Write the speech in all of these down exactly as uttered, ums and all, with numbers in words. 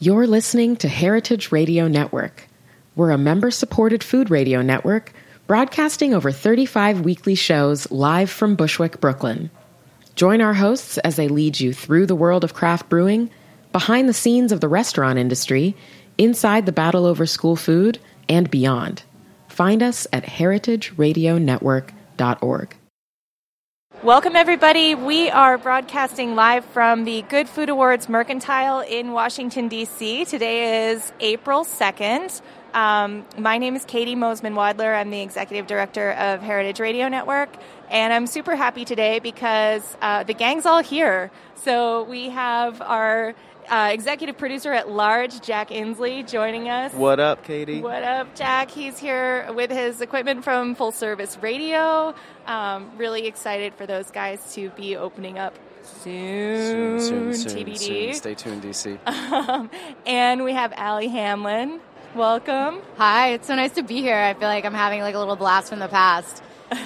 You're listening to Heritage Radio Network. We're a member-supported food radio network broadcasting over thirty-five weekly shows live from Bushwick, Brooklyn. Join our hosts as they lead you through the world of craft brewing, behind the scenes of the restaurant industry, inside the battle over school food, and beyond. Find us at heritage radio network dot org. Welcome, everybody. We are broadcasting live from the Good Food Awards Mercantile in Washington, D C Today is April second. Um, my name is Katie Mosman-Wadler. I'm the Executive Director of Heritage Radio Network, and I'm super happy today because uh, the gang's all here. So we have our uh, Executive Producer at Large, Jack Inslee, joining us. What up, Katie? What up, Jack? He's here with his equipment from Full Service Radio. Um, really excited for those guys to be opening up soon. Soon, soon, soon. T B D. Soon. Stay tuned, D C. Um, and we have Allie Hamlin. Welcome. Hi, it's so nice to be here. I feel like I'm having like a little blast from the past.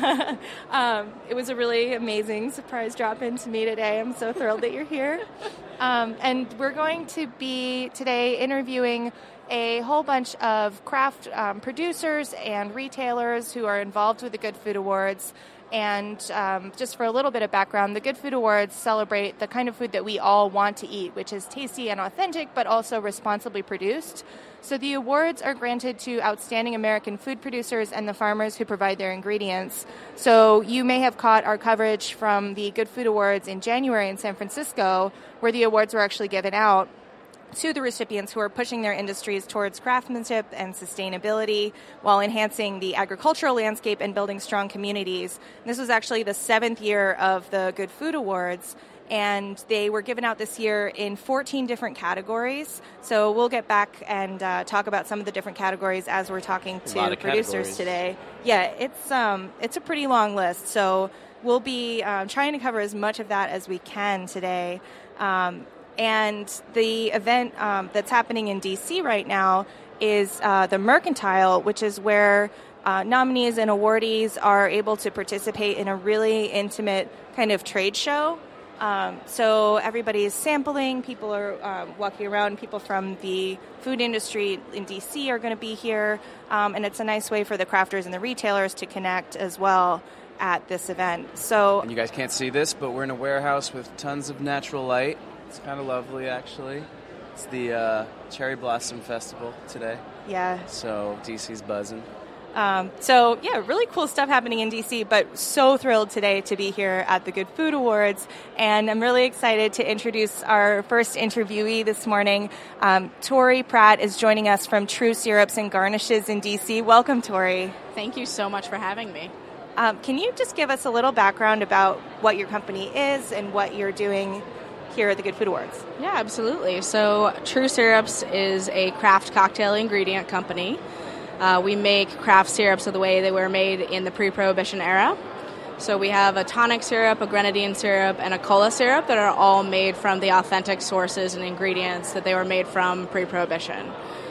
um, it was a really amazing surprise drop-in to me today. I'm so thrilled that you're here. Um, and we're going to be today interviewing a whole bunch of craft um, producers and retailers who are involved with the Good Food Awards. And um, just for a little bit of background, the Good Food Awards celebrate the kind of food that we all want to eat, which is tasty and authentic, but also responsibly produced. So the awards are granted to outstanding American food producers and the farmers who provide their ingredients. So you may have caught our coverage from the Good Food Awards in January in San Francisco, where the awards were actually given out to the recipients who are pushing their industries towards craftsmanship and sustainability while enhancing the agricultural landscape and building strong communities. And this was actually the seventh year of the Good Food Awards, and they were given out this year in fourteen different categories. So we'll get back and uh, talk about some of the different categories as we're talking to producers today. Yeah, it's um, it's a pretty long list, so we'll be um, trying to cover as much of that as we can today. Um, And the event um, that's happening in D C right now is uh, the Mercantile, which is where uh, nominees and awardees are able to participate in a really intimate kind of trade show. Um, so everybody is sampling, people are uh, walking around, people from the food industry in D C are going to be here, um, and it's a nice way for the crafters and the retailers to connect as well at this event. So, and you guys can't see this, but we're in a warehouse with tons of natural light. It's kind of lovely, actually. It's the uh, Cherry Blossom Festival today. Yeah. So D C's buzzing. Um, so, yeah, really cool stuff happening in D C, but so thrilled today to be here at the Good Food Awards. And I'm really excited to introduce our first interviewee this morning. Um, Tori Pratt is joining us from True Syrups and Garnishes in D C. Welcome, Tori. Thank you so much for having me. Um, can you just give us a little background about what your company is and what you're doing here at the Good Food Awards? Yeah, absolutely. So True Syrups is a craft cocktail ingredient company. Uh, we make craft syrups of the way they were made in the pre-Prohibition era. So we have a tonic syrup, a grenadine syrup, and a cola syrup that are all made from the authentic sources and ingredients that they were made from pre-Prohibition.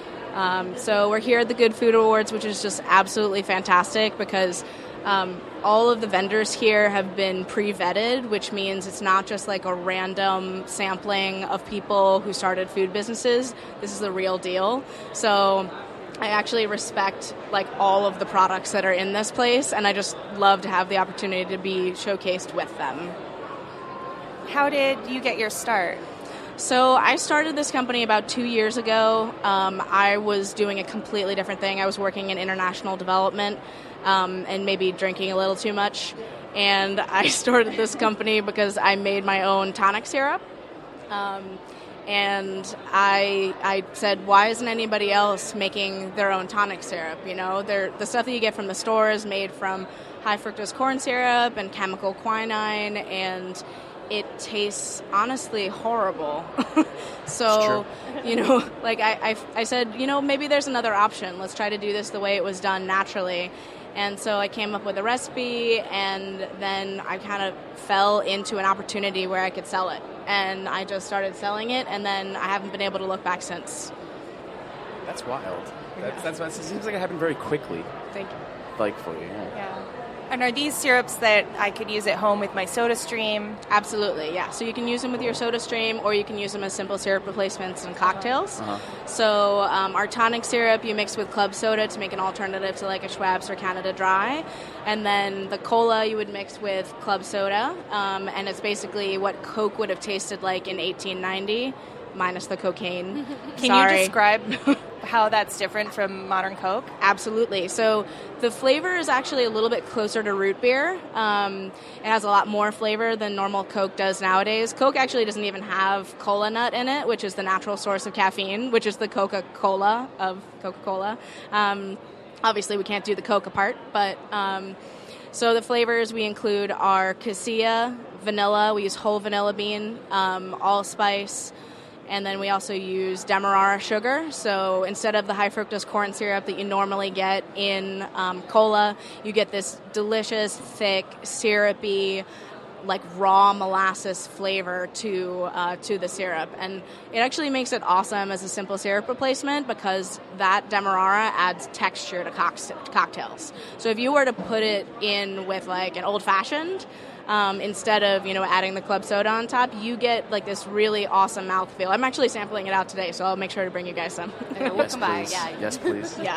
Um, so we're here at the Good Food Awards, which is just absolutely fantastic because Um, all of the vendors here have been pre-vetted, which means it's not just like a random sampling of people who started food businesses. This is the real deal. So I actually respect like all of the products that are in this place, and I just love to have the opportunity to be showcased with them. How did you get your start? So I started this company about two years ago. Um, I was doing a completely different thing. I was working in international development um, and maybe drinking a little too much. And I started this company because I made my own tonic syrup. Um, and I I said, why isn't anybody else making their own tonic syrup? You know, they're, the stuff that you get from the store is made from high fructose corn syrup and chemical quinine, and it tastes honestly horrible. So, you know, like I, I, I said, you know, maybe there's another option. Let's try to do this the way it was done naturally. And so I came up with a recipe, and then I kind of fell into an opportunity where I could sell it. And I just started selling it, and then I haven't been able to look back since. That's wild. That's, that's, that's, it seems like it happened very quickly. Thank you. Like for you, yeah. Yeah. And are these syrups that I could use at home with my SodaStream? Absolutely, yeah. So you can use them with your SodaStream, or you can use them as simple syrup replacements in cocktails. Uh-huh. So um, our tonic syrup you mix with club soda to make an alternative to like a Schweppes or Canada Dry. And then the cola you would mix with club soda. Um, and it's basically what Coke would have tasted like in eighteen ninety, minus the cocaine. Can Sorry. you describe how that's different from modern Coke? Absolutely. So the flavor is actually a little bit closer to root beer. Um, it has a lot more flavor than normal Coke does nowadays. Coke actually doesn't even have cola nut in it, which is the natural source of caffeine, which is the Coca-Cola of Coca-Cola. Um, obviously, we can't do the Coca part, but um, so the flavors we include are cassia, vanilla. We use whole vanilla bean, um, allspice. And then we also use Demerara sugar. So instead of the high fructose corn syrup that you normally get in um, cola, you get this delicious, thick, syrupy, like raw molasses flavor to uh, to the syrup. And it actually makes it awesome as a simple syrup replacement because that Demerara adds texture to cock- cocktails. So if you were to put it in with like an old-fashioned, Um, instead of, you know, adding the club soda on top, you get like this really awesome mouthfeel. I'm actually sampling it out today, so I'll make sure to bring you guys some. Okay, we'll yes, come by. please. Yeah. Yes, please. Yeah.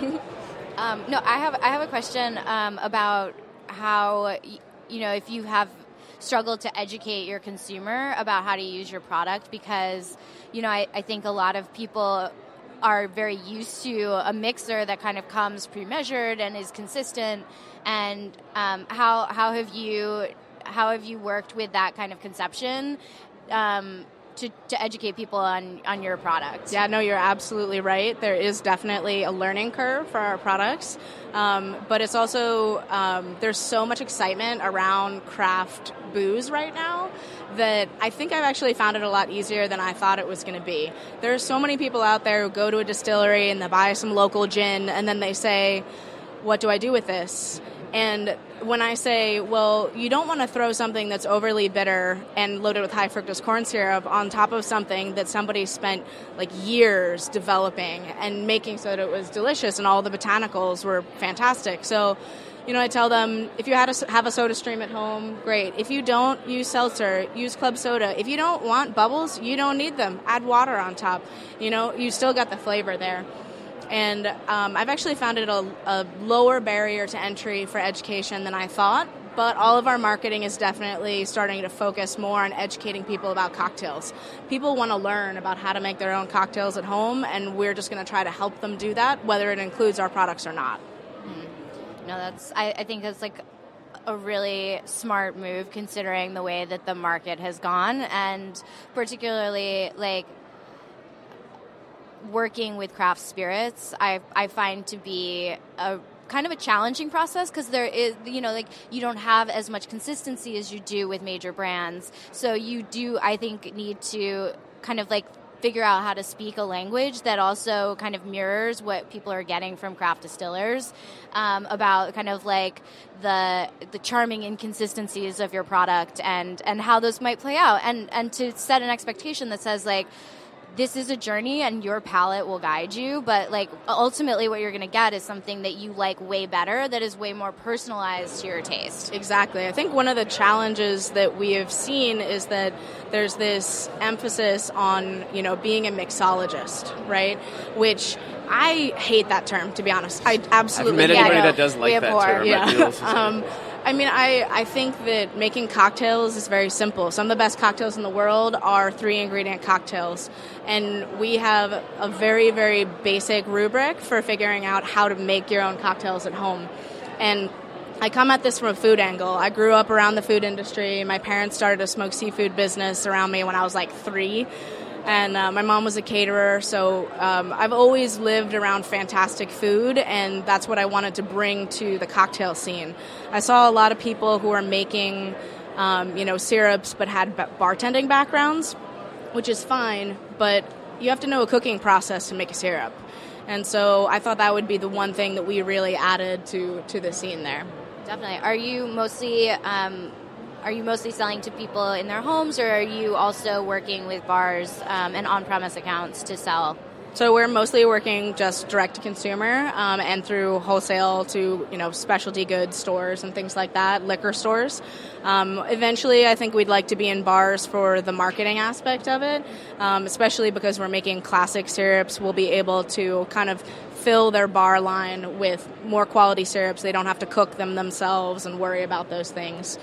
um, no, I have I have a question um, about how, you know, if you have struggled to educate your consumer about how to use your product, because, you know, I, I think a lot of people are very used to a mixer that kind of comes pre-measured and is consistent. And um, how how have you how have you worked with that kind of conception um, to to educate people on, on your product? Yeah, no, you're absolutely right. There is definitely a learning curve for our products, um, but it's also um, there's so much excitement around craft booze right now that I think I've actually found it a lot easier than I thought it was going to be. There are so many people out there who go to a distillery and they buy some local gin and then they say, what do I do with this? And when I say, well, you don't want to throw something that's overly bitter and loaded with high fructose corn syrup on top of something that somebody spent like years developing and making so that it was delicious and all the botanicals were fantastic. So, you know, I tell them, if you had a, have a SodaStream at home, great. If you don't, use seltzer, use club soda. If you don't want bubbles, you don't need them. Add water on top. You know, you still got the flavor there. And um, I've actually found it a, a lower barrier to entry for education than I thought, but all of our marketing is definitely starting to focus more on educating people about cocktails. People want to learn about how to make their own cocktails at home, and we're just going to try to help them do that, whether it includes our products or not. Mm. No, that's. I, I think it's like a really smart move considering the way that the market has gone, and particularly like working with craft spirits, I I find to be a kind of a challenging process because there is, you know, like you don't have as much consistency as you do with major brands. So you do, I think, need to kind of like figure out how to speak a language that also kind of mirrors what people are getting from craft distillers um, about kind of like the the charming inconsistencies of your product and and how those might play out, and and to set an expectation that says like, this is a journey and your palate will guide you, but like ultimately what you're going to get is something that you like way better, that is way more personalized to your taste. Exactly. I think one of the challenges that we have seen is that there's this emphasis on, you know, being a mixologist, right? Which I hate that term, to be honest. I absolutely I've met anybody yeah, no, that does like that abhor. term. Yeah. um, I mean, I, I think that making cocktails is very simple. Some of the best cocktails in the world are three-ingredient cocktails. And we have a very, very basic rubric for figuring out how to make your own cocktails at home. And I come at this from a food angle. I grew up around the food industry. My parents started a smoked seafood business around me when I was like three. And uh, my mom was a caterer, so um, I've always lived around fantastic food, and that's what I wanted to bring to the cocktail scene. I saw a lot of people who were making, um, you know, syrups but had bartending backgrounds, which is fine, but you have to know a cooking process to make a syrup. And so I thought that would be the one thing that we really added to, to the scene there. Definitely. Are you mostly... Um Are you mostly selling to people in their homes, or are you also working with bars um, and on-premise accounts to sell? So we're mostly working just direct to consumer um, and through wholesale to, you know, specialty goods stores and things like that, liquor stores. Um, eventually, I think we'd like to be in bars for the marketing aspect of it, um, especially because we're making classic syrups. We'll be able to kind of fill their bar line with more quality syrups. They don't have to cook them themselves and worry about those things.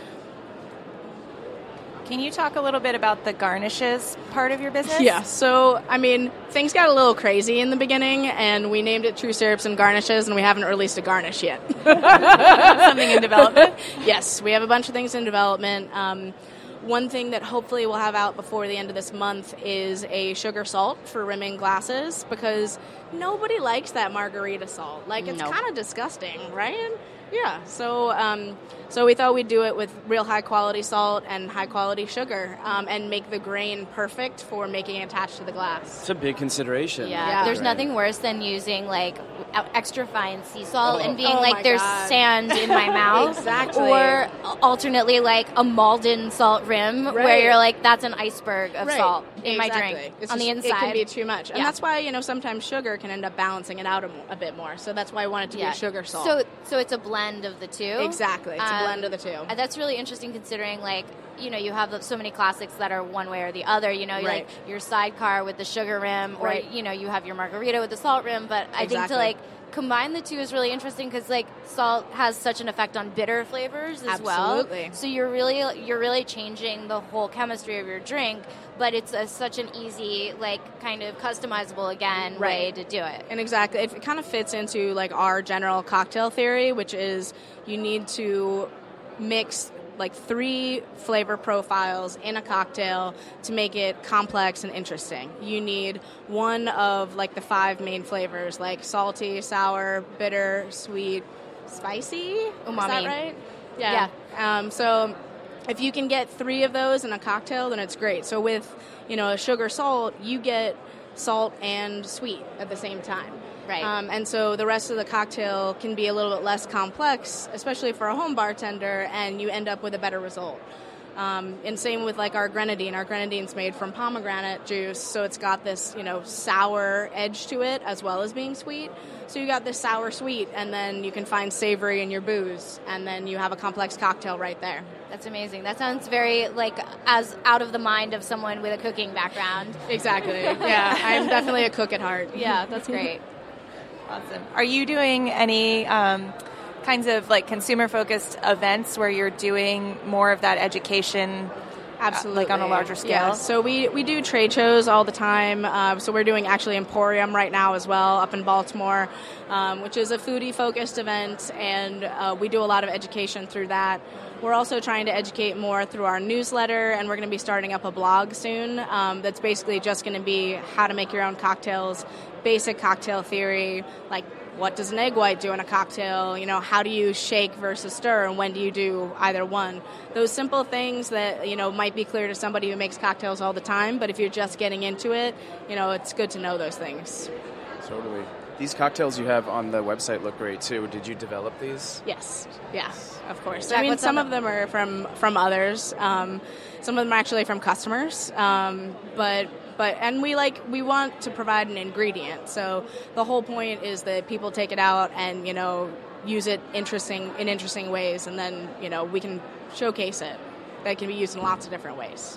Can you talk a little bit about the garnishes part of your business? Yeah, so, I mean, things got a little crazy in the beginning, and we named it True Syrups and Garnishes, and we haven't released a garnish yet. Something in development? Yes, we have a bunch of things in development. Um, one thing that hopefully we'll have out before the end of this month is a sugar salt for rimming glasses, because nobody likes that margarita salt. Like, it's Nope. kind of disgusting, right? Yeah, so um, so we thought we'd do it with real high-quality salt and high-quality sugar um, and make the grain perfect for making it attached to the glass. It's a big consideration. Yeah, Yeah. there's Right. nothing worse than using like e- extra fine sea salt Oh. and being Oh like, my there's God. sand in my mouth. Exactly. Or alternately, like a Malden salt rim, where Right. you're like, that's an iceberg of Right. salt in my Exactly. drink It's on the just- inside. It can be too much. And Yeah. that's why, you know, sometimes sugar can end up balancing it out a, a bit more. So that's why I want it to be a sugar salt. So, so it's a blend of the two. Exactly. It's a Um, blend of the two. and that's really interesting considering, like, you know, you have so many classics that are one way or the other. You know, Right. like your sidecar with the sugar rim, or, Right. you know, you have your margarita with the salt rim. But I think to, Exactly. like, combine the two is really interesting because, like, salt has such an effect on bitter flavors as well. Absolutely. So you're really, you're really changing the whole chemistry of your drink, but it's a, such an easy, like, kind of customizable, again, way Right. to do it. And exactly, it kind of fits into like our general cocktail theory, which is you need to mix like three flavor profiles in a cocktail to make it complex and interesting. You need one of like the five main flavors, like salty, sour, bitter, sweet, spicy. Is Umami. that right? Yeah. Um, so if you can get three of those in a cocktail, then it's great. So with, you know, a sugar salt, you get salt and sweet at the same time. Right. Um, and so the rest of the cocktail can be a little bit less complex, especially for a home bartender, and you end up with a better result. Um, and same with like our grenadine. Our grenadine's made from pomegranate juice, so it's got this, you know, sour edge to it as well as being sweet. So you got this sour sweet, and then you can find savory in your booze, and then you have a complex cocktail right there. That's amazing. That sounds very, like, as out of the mind of someone with a cooking background. Exactly. Yeah, I'm definitely a cook at heart. Yeah, that's great. Awesome. Are you doing any um, kinds of like consumer focused events where you're doing more of that education? Absolutely. Like on a larger scale? Yeah, so we, we do trade shows all the time. Uh, so we're doing actually Emporium right now as well up in Baltimore, um, which is a foodie-focused event, and uh, we do a lot of education through that. We're also trying to educate more through our newsletter, and we're going to be starting up a blog soon um, that's basically just going to be how to make your own cocktails, basic cocktail theory, like what does an egg white do in a cocktail? You know, how do you shake versus stir, and when do you do either one? Those simple things that, you know, might be clear to somebody who makes cocktails all the time, but if you're just getting into it, you know, it's good to know those things. Totally. These cocktails you have on the website look great, too. Did you develop these? Yes, yeah, of course. Jack, I mean, what's some on of them are from, from others. Um, some of them are actually from customers, um, but... But and we like we want to provide an ingredient. So the whole point is that people take it out and, you know, use it interesting in interesting ways, and then, you know, we can showcase it. That can be used in lots of different ways.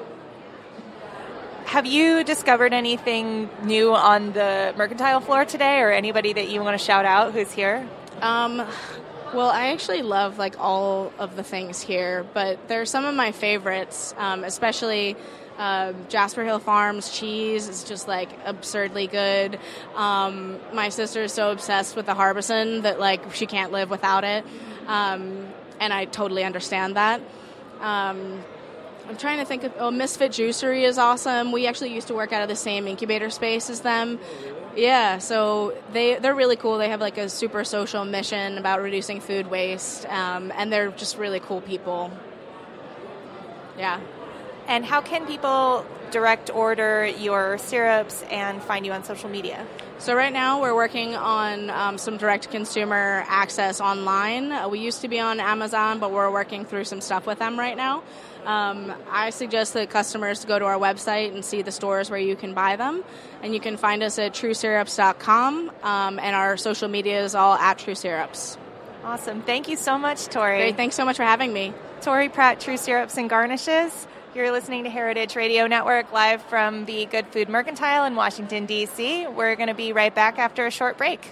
Have you discovered anything new on the mercantile floor today, or anybody that you want to shout out who's here? Um, well, I actually love like all of the things here, but there are some of my favorites, um, especially uh, Jasper Hill Farms cheese is just like absurdly good. Um, my sister is so obsessed with the Harbison that like she can't live without it, um, and I totally understand that. Um, I'm trying to think of, oh, Misfit Juicery is awesome. We actually used to work out of the same incubator space as them. Yeah, so they, they're really cool. They have like a super social mission about reducing food waste, um, and they're just really cool people. Yeah. And how can people direct order your syrups and find you on social media? So right now we're working on um, some direct-to-consumer access online. Uh, we used to be on Amazon, but we're working through some stuff with them right now. Um, I suggest that customers go to our website and see the stores where you can buy them. And you can find us at true syrups dot com, um, and our social media is all at True Syrups. Awesome. Thank you so much, Tori. Great. Thanks so much for having me. Tori Pratt, True Syrups and Garnishes. You're listening to Heritage Radio Network live from the Good Food Mercantile in Washington, D C We're going to be right back after a short break.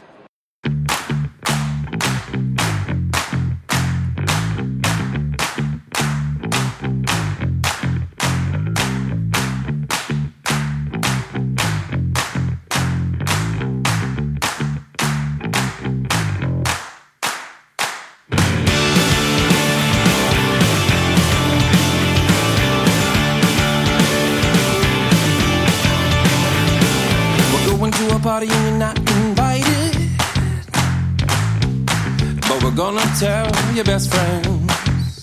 Party and you're not invited, but we're gonna tell your best friends.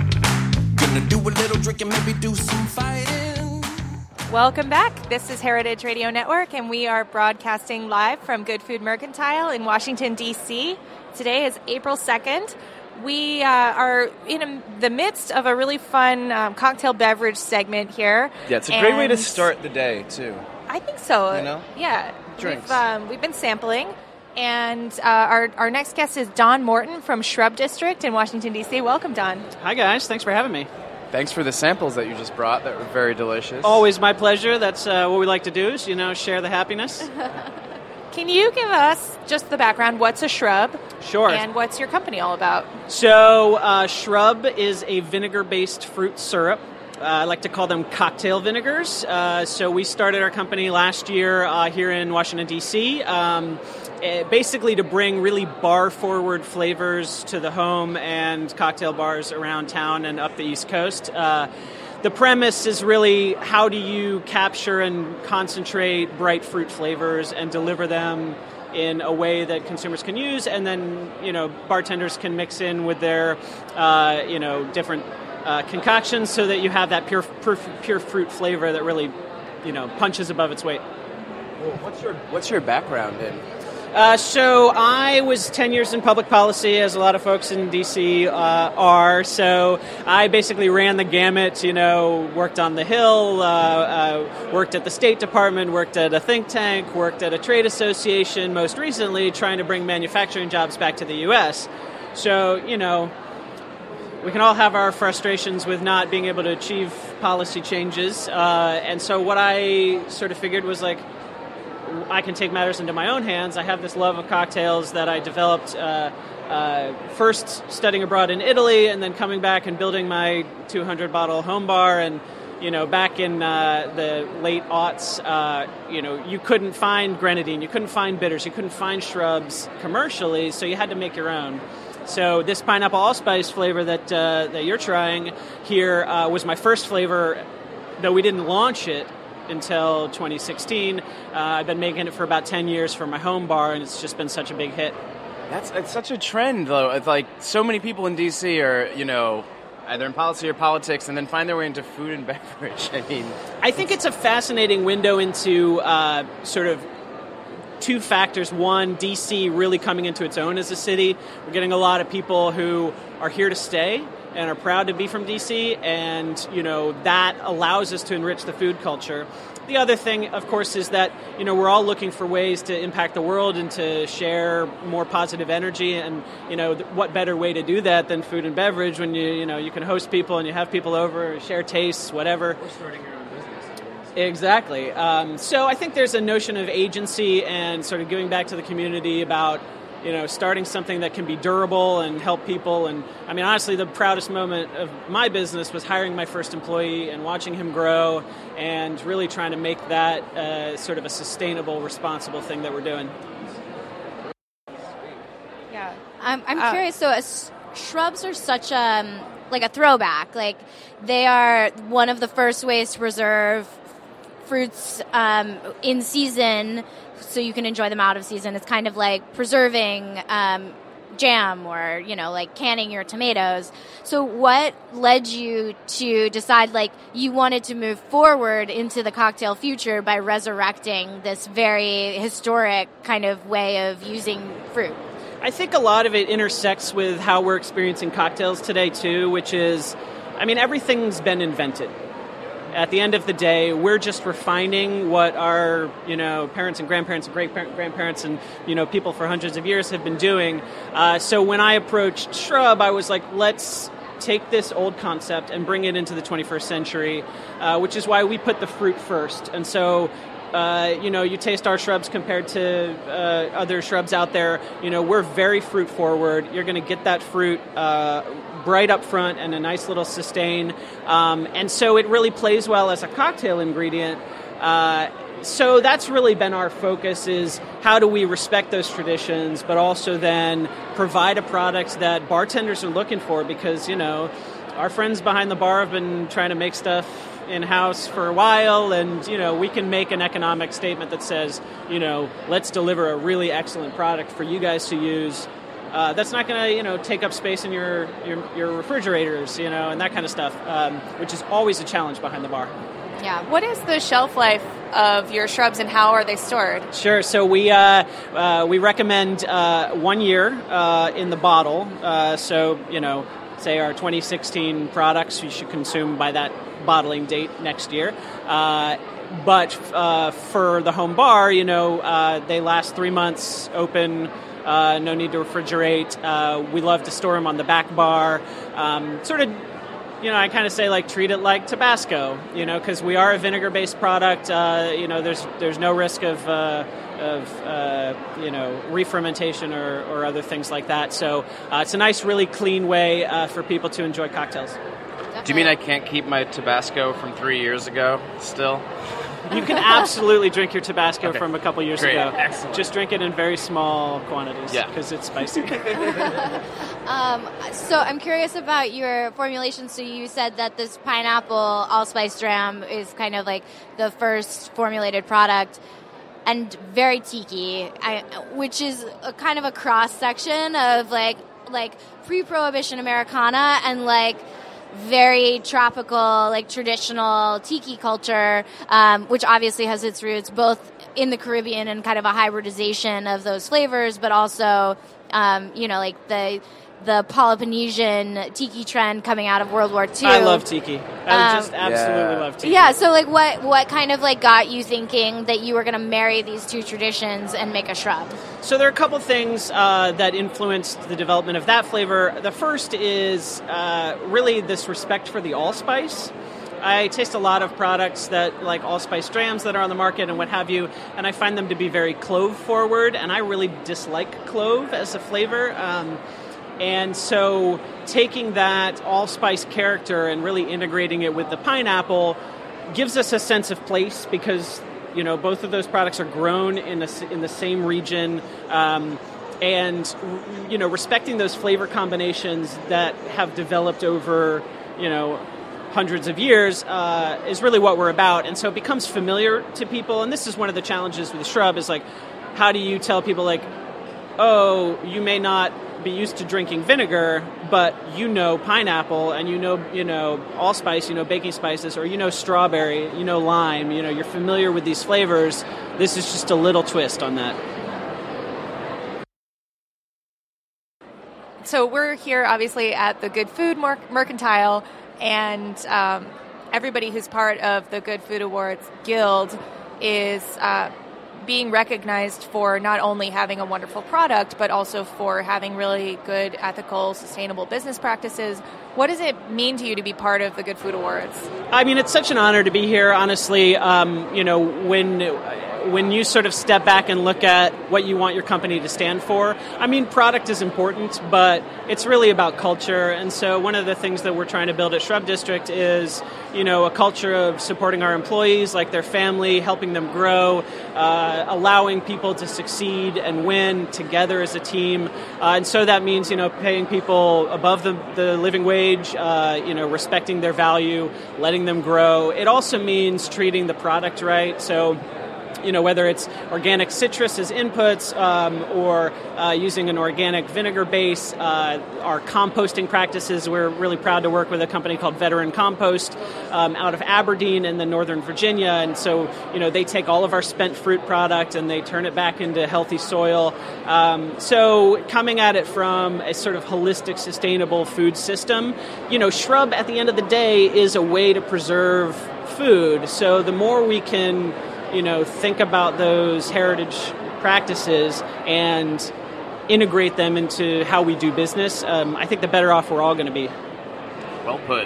Gonna do a little drinking, maybe do some fighting. Welcome back. This is Heritage Radio Network, and we are broadcasting live from Good Food Mercantile in Washington, D C Today is April second. We uh, are in a, the midst of a really fun um, cocktail beverage segment here. Yeah, it's a great way to start the day, too. I think so. You know? Yeah. Drinks. We've, um, we've been sampling, and uh, our, our next guest is Don Morton from Shrub District in Washington, D C Welcome, Don. Hi, guys. Thanks for having me. Thanks for the samples that you just brought. That were very delicious. Always my pleasure. That's uh, what we like to do is, you know, share the happiness. Can you give us just the background? What's a shrub? Sure. And what's your company all about? So, uh, Shrub is a vinegar-based fruit syrup. Uh, I like to call them cocktail vinegars. Uh, so we started our company last year uh, here in Washington, D C, um, uh, basically to bring really bar-forward flavors to the home and cocktail bars around town and up the East Coast. Uh, the premise is really how do you capture and concentrate bright fruit flavors and deliver them in a way that consumers can use, and then, you know, bartenders can mix in with their, uh, you know, different Uh, concoctions so that you have that pure, pure pure fruit flavor that really, you know, punches above its weight. Well, what's your what's your background in? Uh, so I was ten years in public policy, as a lot of folks in D C uh, are. So I basically ran the gamut. You know, worked on the Hill, uh, uh, worked at the State Department, worked at a think tank, worked at a trade association. Most recently, trying to bring manufacturing jobs back to the U S. So you know. We can all have our frustrations with not being able to achieve policy changes. Uh, and so what I sort of figured was like, I can take matters into my own hands. I have this love of cocktails that I developed uh, uh, first studying abroad in Italy and then coming back and building my two hundred bottle home bar. And, you know, back in uh, the late aughts, uh, you know, you couldn't find grenadine, you couldn't find bitters, you couldn't find shrubs commercially, so you had to make your own. So this pineapple allspice flavor that uh, that you're trying here uh, was my first flavor, though we didn't launch it until twenty sixteen. Uh, I've been making it for about ten years for my home bar, and it's just been such a big hit. That's it's such a trend, though. It's like so many people in D C are, you know, either in policy or politics, and then find their way into food and beverage. I mean, I think it's a fascinating window into uh, sort of two factors. One, D C really coming into its own as a city. We're getting a lot of people who are here to stay and are proud to be from D C, and you know that allows us to enrich the food culture. The other thing, of course, is that you know we're all looking for ways to impact the world and to share more positive energy, and you know what better way to do that than food and beverage when you you know you can host people and you have people over, share tastes, whatever. Or starting your own business. Exactly. Um, so I think there's a notion of agency and sort of giving back to the community about, you know, starting something that can be durable and help people. And I mean, honestly, the proudest moment of my business was hiring my first employee and watching him grow and really trying to make that uh, sort of a sustainable, responsible thing that we're doing. Yeah. I'm, I'm Uh, curious. So, as shrubs are such a like a throwback. Like they are one of the first ways to preserve fruits um, in season, so you can enjoy them out of season. It's kind of like preserving um, jam, or you know, like canning your tomatoes. So, what led you to decide like you wanted to move forward into the cocktail future by resurrecting this very historic kind of way of using fruit? I think a lot of it intersects with how we're experiencing cocktails today, too, which is, I mean, everything's been invented. At the end of the day, we're just refining what our, you know, parents and grandparents and great-grandparents and, you know, people for hundreds of years have been doing. Uh, so when I approached Shrub, I was like, let's take this old concept and bring it into the twenty-first century, uh, which is why we put the fruit first. And so, uh, you know, you taste our shrubs compared to uh, other shrubs out there, you know, we're very fruit forward. You're going to get that fruit uh, bright up front and a nice little sustain. Um, and so it really plays well as a cocktail ingredient. Uh, so that's really been our focus, is how do we respect those traditions, but also then provide a product that bartenders are looking for, because, you know, our friends behind the bar have been trying to make stuff in-house for a while, and, you know, we can make an economic statement that says, you know, let's deliver a really excellent product for you guys to use. Uh, that's not going to, you know, take up space in your, your your refrigerators, you know, and that kind of stuff, um, which is always a challenge behind the bar. Yeah. What is the shelf life of your shrubs, and how are they stored? Sure. So we uh, uh, we recommend uh, one year uh, in the bottle. Uh, so, you know, say our twenty sixteen products, you should consume by that bottling date next year. Uh, but uh, for the home bar, you know, uh, they last three months open. Uh, no need to refrigerate. Uh, we love to store them on the back bar. Um, sort of, you know, I kind of say, like, treat it like Tabasco, you know, because we are a vinegar-based product. Uh, you know, there's there's no risk of, uh, of uh, you know, re-fermentation or, or other things like that. So uh, it's a nice, really clean way uh, for people to enjoy cocktails. Do you mean I can't keep my Tabasco from three years ago still? You can absolutely drink your Tabasco okay. from a couple years Great. ago. Excellent. Just drink it in very small quantities, yeah, because it's spicy. um, so I'm curious about your formulation. So you said that this pineapple allspice dram is kind of like the first formulated product, and very tiki, I, which is a kind of a cross section of like like pre-prohibition Americana and like very tropical, like traditional tiki culture, um, which obviously has its roots both in the Caribbean and kind of a hybridization of those flavors, but also, um, you know, like the the Peloponnesian tiki trend coming out of World War Two. I love tiki. I um, just absolutely yeah. love tiki. Yeah. So, like, what what kind of like got you thinking that you were going to marry these two traditions and make a shrub? So there are a couple things uh, that influenced the development of that flavor. The first is uh, really this respect for the allspice. I taste a lot of products that, like allspice drams that are on the market and what have you, and I find them to be very clove forward, and I really dislike clove as a flavor. Um, and so taking that allspice character and really integrating it with the pineapple gives us a sense of place, because, you know, both of those products are grown in a, in the same region, um, and, you know, respecting those flavor combinations that have developed over, you know, hundreds of years uh, is really what we're about. And so it becomes familiar to people, and this is one of the challenges with the shrub, is like, how do you tell people, like, oh, you may not be used to drinking vinegar, but you know pineapple, and you know, you know, allspice, you know, baking spices, or you know strawberry, you know lime, you know, you're familiar with these flavors. This is just a little twist on that. So we're here, obviously, at the Good Food Mer- Mercantile, and um, everybody who's part of the Good Food Awards Guild is uh, being recognized for not only having a wonderful product, but also for having really good, ethical, sustainable business practices. What does it mean to you to be part of the Good Food Awards? I mean, it's such an honor to be here, honestly. Um, you know, when when you sort of step back and look at what you want your company to stand for, I mean, product is important, but it's really about culture. And so one of the things that we're trying to build at Shrub District is, you know, a culture of supporting our employees, like their family, helping them grow, uh, allowing people to succeed and win together as a team. Uh, and so that means, you know, paying people above the, the living wage, uh, you know, respecting their value, letting them grow. It also means treating the product right. So you know, whether it's organic citrus as inputs um, or uh, using an organic vinegar base. Uh, our composting practices, we're really proud to work with a company called Veteran Compost um, out of Aberdeen in the Northern Virginia. And so, you know, they take all of our spent fruit product and they turn it back into healthy soil. Um, so coming at it from a sort of holistic, sustainable food system, you know, Shrub at the end of the day is a way to preserve food. So the more we can, you know, think about those heritage practices and integrate them into how we do business, um, I think the better off we're all going to be. Well put.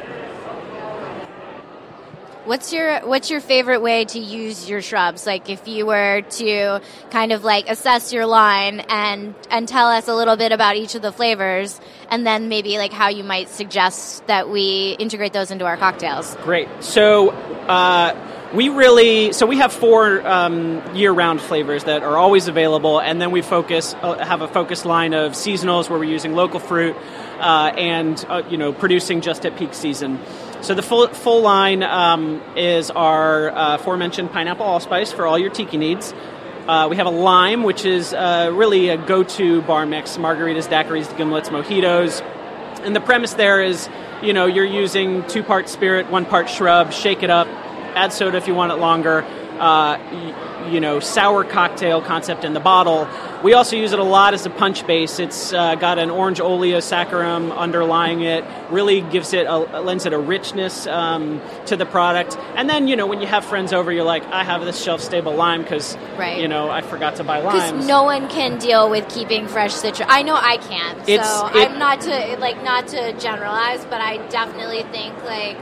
What's your what's your favorite way to use your shrubs? Like if you were to kind of like assess your line and and tell us a little bit about each of the flavors, and then maybe like how you might suggest that we integrate those into our cocktails. Great. So uh, we really so we have four um, year-round flavors that are always available, and then we focus uh, have a focused line of seasonals where we're using local fruit uh, and uh, you know producing just at peak season. So the full full line um, is our uh, aforementioned pineapple allspice for all your tiki needs. Uh, we have a lime, which is uh, really a go-to bar mix: margaritas, daiquiris, gimlets, mojitos. And the premise there is, you know, you're using two part spirit, one part shrub. Shake it up, add soda if you want it longer. Uh, you, you know, sour cocktail concept in the bottle. We also use it a lot as a punch base. It's uh, got an orange oleosaccharum underlying it. Really gives it a lends it a richness um, to the product. And then, you know, when you have friends over, you're like, I have this shelf stable lime because right. you know I forgot to buy limes. Because no one can deal with keeping fresh citrus. I know I can't. So It's, it, I'm not to like not to generalize, but I definitely think like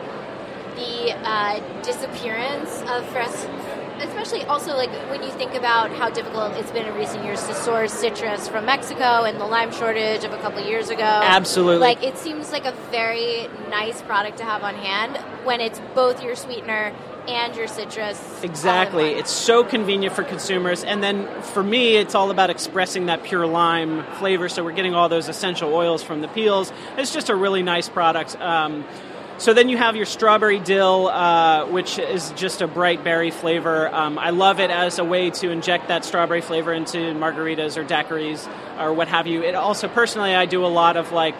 the uh, disappearance of fresh. Especially also like when you think about how difficult it's been in recent years to source citrus from Mexico and the lime shortage of a couple of years ago. Absolutely. Like it seems like a very nice product to have on hand when it's both your sweetener and your citrus. Exactly. It's so convenient for consumers. And then for me, it's all about expressing that pure lime flavor. So we're getting all those essential oils from the peels. It's just a really nice product. Um, So then you have your strawberry dill, uh, which is just a bright berry flavor. Um, I love it as a way to inject that strawberry flavor into margaritas or daiquiris or what have you. It also, personally, I do a lot of like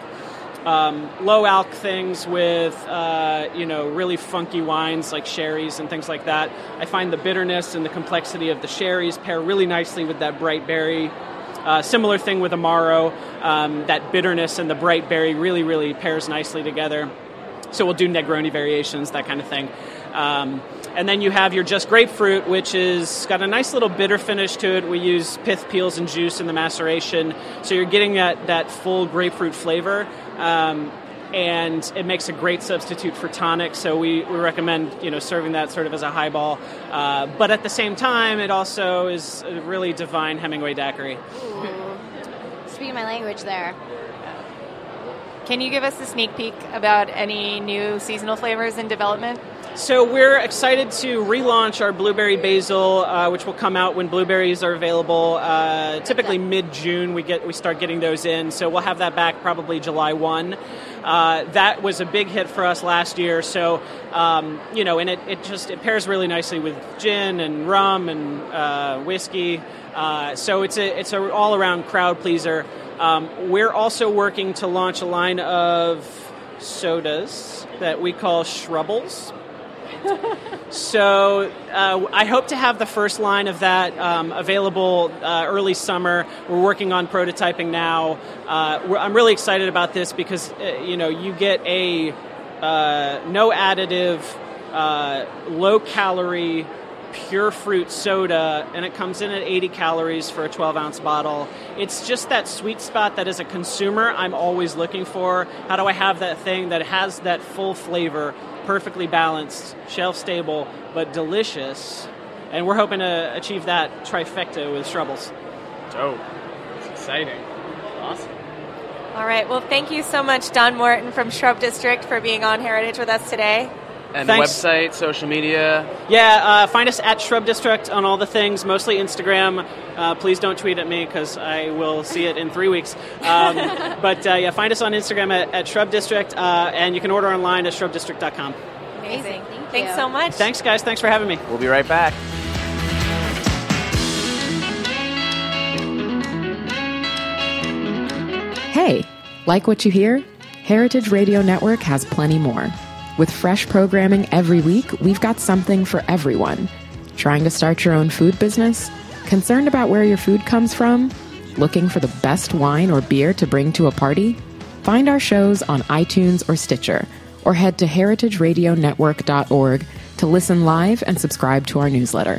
um, low alc things with, uh, you know, really funky wines like sherries and things like that. I find the bitterness and the complexity of the sherries pair really nicely with that bright berry. Uh, similar thing with Amaro. Um, that bitterness and the bright berry really, really pairs nicely together. So we'll do Negroni variations, that kind of thing. Um, and then you have your Just Grapefruit, which is got a nice little bitter finish to it. We use pith, peels, and juice in the maceration. So you're getting that, that full grapefruit flavor. Um, and it makes a great substitute for tonic. So we, we recommend, you know, serving that sort of as a highball. Uh, but at the same time, it also is a really divine Hemingway daiquiri. Ooh. Speaking my language there. Can you give us a sneak peek about any new seasonal flavors in development? So we're excited to relaunch our blueberry basil, uh, which will come out when blueberries are available. Uh, typically mid-June, we get we start getting those in. So we'll have that back probably July first. Uh, that was a big hit for us last year. So um, you know, and it, it just it pairs really nicely with gin and rum and uh, whiskey. Uh, so it's a it's a all-around crowd pleaser. Um, we're also working to launch a line of sodas that we call Shrubbles. So uh, I hope to have the first line of that um, available uh, early summer. We're working on prototyping now. Uh, we're, I'm really excited about this because uh, you know you get a uh, no additive, uh, low calorie, pure fruit soda, and it comes in at eighty calories for a twelve ounce bottle. It's just that sweet spot that as a consumer I'm always looking for. How do I have that thing that has that full flavor, perfectly balanced, shelf stable, but delicious? And we're hoping to achieve that trifecta with Shrubbles. Oh, it's exciting. Awesome. All right. Well, thank you so much, Don Morton from Shrub District, for being on Heritage with us today. And Thanks. Website, social media. Yeah, uh, find us at Shrub District on all the things, mostly Instagram. Uh, please don't tweet at me because I will see it in three weeks. Um, but uh, yeah, find us on Instagram at, at Shrub District, uh, and you can order online at shrub district dot com. Amazing. Thank Thanks you. so much. Thanks, guys. Thanks for having me. We'll be right back. Hey, like what you hear? Heritage Radio Network has plenty more. With fresh programming every week, we've got something for everyone. Trying to start your own food business? Concerned about where your food comes from? Looking for the best wine or beer to bring to a party? Find our shows on iTunes or Stitcher, or head to heritage radio network dot org to listen live and subscribe to our newsletter.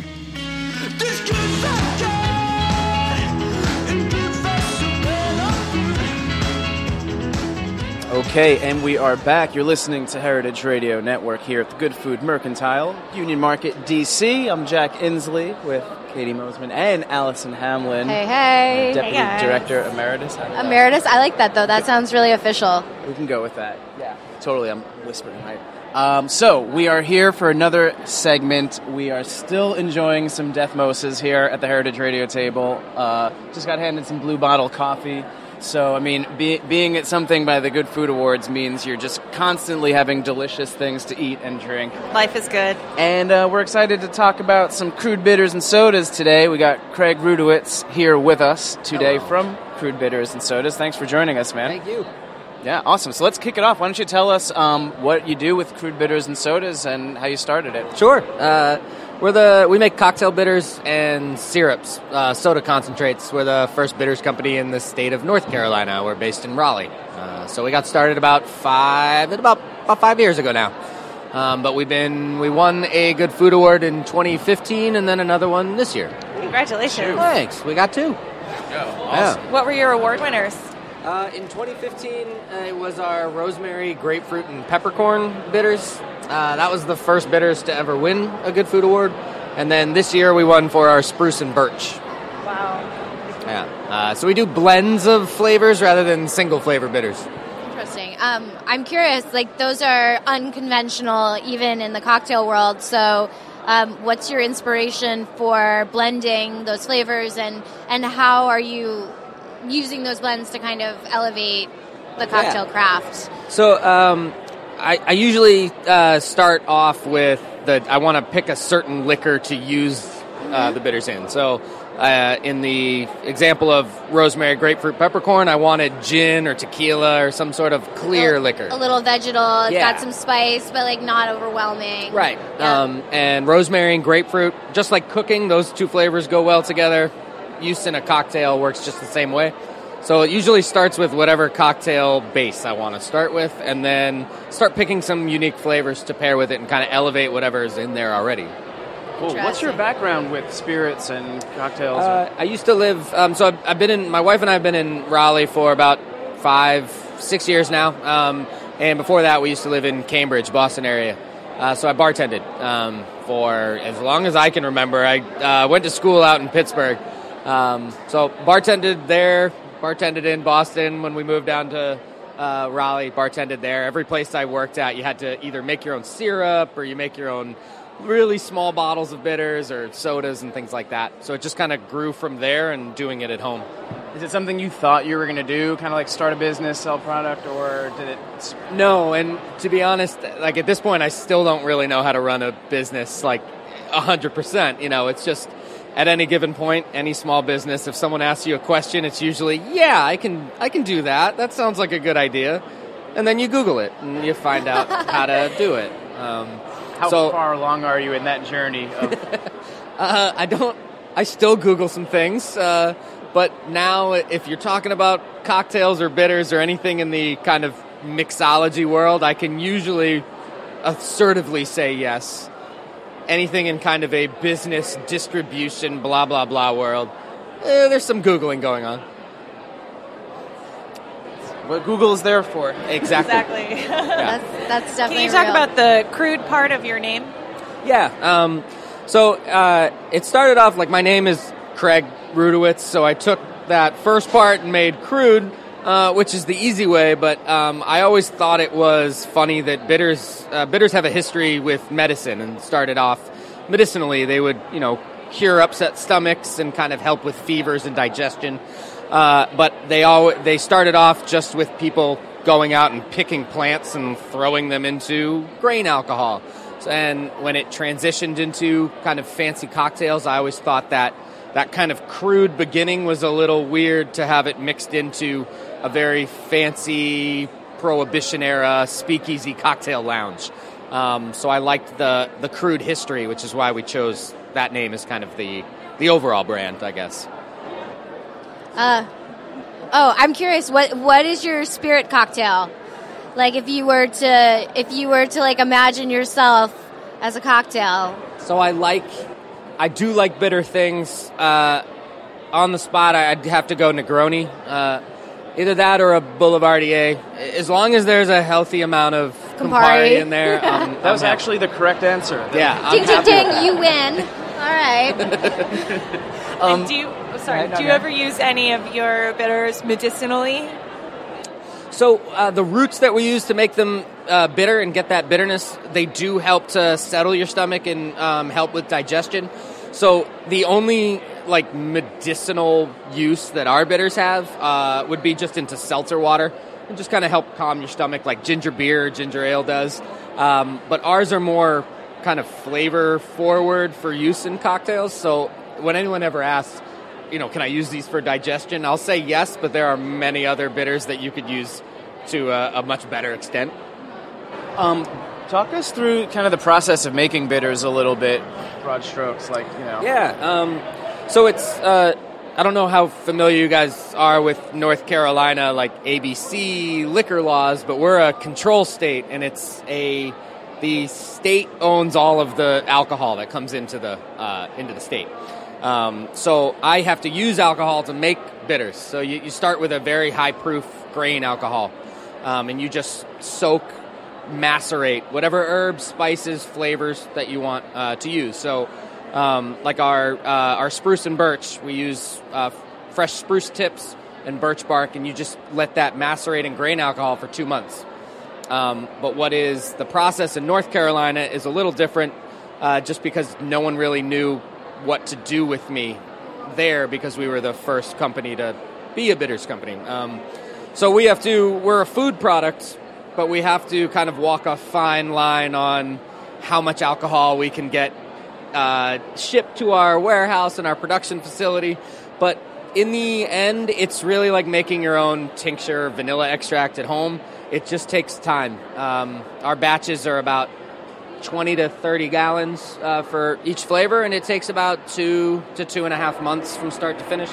Okay, and we are back. You're listening to Heritage Radio Network here at the Good Food Mercantile, Union Market, D C. I'm Jack Inslee with Katie Mosman and Allison Hamlin. Hey, hey. Deputy hey Director Emeritus. Emeritus? I like that, though. That sounds really official. We can go with that. Yeah. Totally. I'm whispering, right? Um, so, we are here for another segment. We are still enjoying some Deathmoses here at the Heritage Radio table. Uh, just got handed some Blue Bottle coffee. So, I mean, be, being at something by the Good Food Awards means you're just constantly having delicious things to eat and drink. Life is good. And uh, we're excited to talk about some crude bitters and sodas today. We got Craig Rudowitz here with us today Hello. From Crude Bitters and Sodas. Thanks for joining us, man. Thank you. Yeah, awesome. So let's kick it off. Why don't you tell us um, what you do with Crude Bitters and Sodas and how you started it? Sure. Uh, we're the we make cocktail bitters and syrups, uh, soda concentrates. We're the first bitters company in the state of North Carolina. We're based in Raleigh. Uh, so we got started about five about about five years ago now. Um, but we've been we won a Good Food Award in twenty fifteen and then another one this year. Congratulations! Thanks. We got two. Oh, awesome. Yeah. What were your award winners? Uh, in twenty fifteen, uh, it was our rosemary, grapefruit, and peppercorn bitters. Uh, that was the first bitters to ever win a Good Food Award. And then this year we won for our spruce and birch. Wow. Yeah. Uh, so we do blends of flavors rather than single flavor bitters. Interesting. Um, I'm curious, like those are unconventional even in the cocktail world. So um, what's your inspiration for blending those flavors and, and how are you using those blends to kind of elevate the cocktail yeah. craft? So um, I, I usually uh, start off with the I want to pick a certain liquor to use uh, mm-hmm. the bitters in. So uh, in the example of rosemary, grapefruit, peppercorn, I wanted gin or tequila or some sort of clear a, liquor. A little vegetal. It's yeah. got some spice, but like not overwhelming. Right. Yeah. Um, and rosemary and grapefruit, just like cooking, those two flavors go well together. Use in a cocktail works just the same way. So it usually starts with whatever cocktail base I want to start with, and then start picking some unique flavors to pair with it and kind of elevate whatever is in there already. Cool. What's your background with spirits and cocktails? Uh, I used to live, um, so I've, I've been in, my wife and I have been in Raleigh for about five, six years now. Um, and before that, we used to live in Cambridge, Boston area. Uh, so I bartended um, for as long as I can remember. I uh, went to school out in Pittsburgh. Um, so bartended there, bartended in Boston when we moved down to uh, Raleigh, bartended there. Every place I worked at, you had to either make your own syrup or you make your own really small bottles of bitters or sodas and things like that. So it just kind of grew from there and doing it at home. Is it something you thought you were going to do, kind of like start a business, sell product, or did it... No, and to be honest, like at this point, I still don't really know how to run a business like one hundred percent. You know, it's just... At any given point, any small business, if someone asks you a question, it's usually, yeah, I can I can do that. That sounds like a good idea. And then you Google it, and you find out how to do it. Um, how so, far along are you in that journey? Of... uh, I don't, I still Google some things. Uh, but now, if you're talking about cocktails or bitters or anything in the kind of mixology world, I can usually assertively say yes. Anything in kind of a business distribution, blah, blah, blah world, eh, there's some Googling going on. What Google is there for. Exactly. Exactly. Yeah. That's, that's definitely Can you talk real. about the crude part of your name? Yeah. Um, so uh, it started off like my name is Craig Rudowitz, so I took that first part and made crude, uh, which is the easy way, but um, I always thought it was funny that bitters uh, bitters have a history with medicine and started off medicinally. They would, you know, cure upset stomachs and kind of help with fevers and digestion. Uh, but they all they started off just with people going out and picking plants and throwing them into grain alcohol. So, and when it transitioned into kind of fancy cocktails, I always thought that that kind of crude beginning was a little weird to have it mixed into a very fancy Prohibition era speakeasy cocktail lounge. Um, so I liked the the crude history, which is why we chose that name as kind of the the overall brand, I guess. Uh, oh, I'm curious. What what is your spirit cocktail? Like, if you were to if you were to like imagine yourself as a cocktail. So I like, I do like bitter things. Uh, on the spot, I'd have to go Negroni. Uh, either that or a Boulevardier. As long as there's a healthy amount of Campari, Campari. in there. Um, That was I'm actually the correct answer. Yeah. I'm Ding, ding, happy with ding, you win. All right. Um, And do you, oh, sorry, no, no, do you no. ever use any of your bitters medicinally? So uh, the roots that we use to make them uh, bitter and get that bitterness, they do help to settle your stomach and um, help with digestion. So the only like medicinal use that our bitters have uh, would be just into seltzer water and just kind of help calm your stomach, like ginger beer or ginger ale does. Um, but ours are more kind of flavor forward for use in cocktails. So when anyone ever asks, you know, can I use these for digestion? I'll say yes, but there are many other bitters that you could use to a, a much better extent. Um, talk us through kind of the process of making bitters a little bit, broad strokes, like, you know. Yeah. Um, so it's, uh, I don't know how familiar you guys are with North Carolina, like A B C liquor laws, but we're a control state, and it's a, the state owns all of the alcohol that comes into the, uh, into the state. Um, so I have to use alcohol to make bitters. So you, you start with a very high proof grain alcohol, um, and you just soak, macerate whatever herbs, spices, flavors that you want uh, to use. So um, like our uh, our spruce and birch, we use uh, fresh spruce tips and birch bark, and you just let that macerate in grain alcohol for two months. Um, but what is the process in North Carolina is a little different, uh, just because no one really knew what to do with me there, because we were the first company to be a bitters company. Um, so we have to, we're a food product, but we have to kind of walk a fine line on how much alcohol we can get uh, shipped to our warehouse and our production facility. But in the end, it's really like making your own tincture, vanilla extract at home. It just takes time. Um, our batches are about twenty to thirty gallons uh, for each flavor, and it takes about two to two and a half months from start to finish.